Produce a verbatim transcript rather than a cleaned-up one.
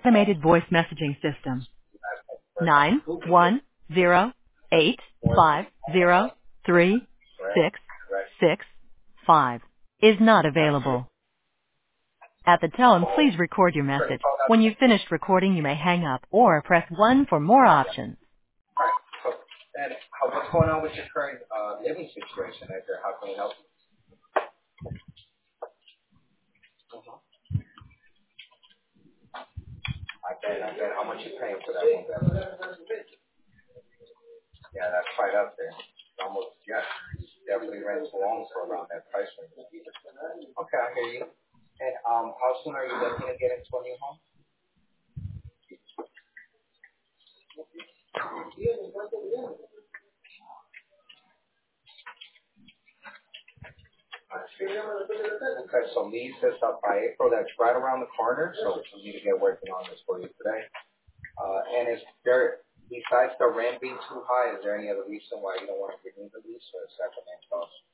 Automated voice messaging system. Nine one zero eight five zero three six six five is not available. At the tone, please record your message. When you've finished recording, you may hang up or press one for more options. Right. So, and how, what's going on with your current uh, living situation out there? How can we help you? Mhm. I bet, I bet. How much you paying for that one bedroom? Yeah, that's right up there. Almost, yeah. Definitely rents belongs for around that price range. Okay, I hear you. And um, how soon are you looking to get into a new home? Okay, so lease is up by April. That's right around the corner, so we need to get working on this for you today. Uh, and is there, besides the rent being too high, is there any other reason why you don't want to renew the lease or is that the main cost?